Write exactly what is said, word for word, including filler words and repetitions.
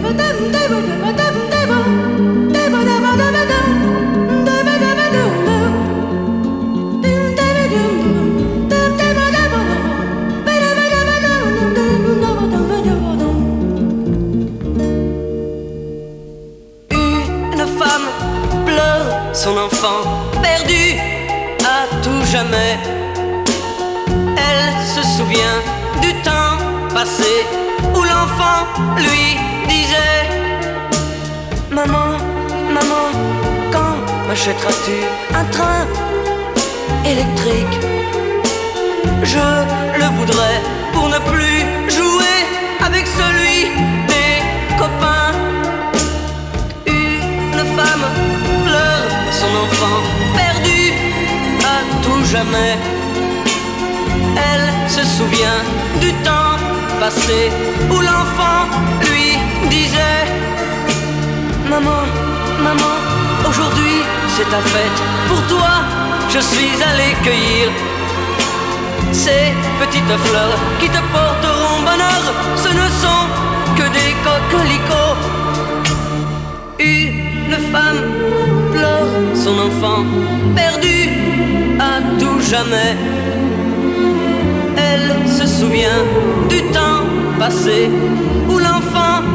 Son enfant perdu à tout jamais. Elle se souvient du temps passé où l'enfant lui disait: Maman, maman, quand m'achèteras-tu un train électrique? Je le voudrais pour ne plus jouer avec celui des copains. Une femme pleure son enfant perdu à tout jamais. Elle se souvient du temps passé où l'enfant lui disait: Maman, maman, aujourd'hui c'est ta fête. Pour toi, je suis allé cueillir ces petites fleurs qui te porteront bonheur. Ce ne sont que des coquelicots. Une femme pleure son enfant perdu à tout jamais. Elle se souvient du temps passé où l'enfant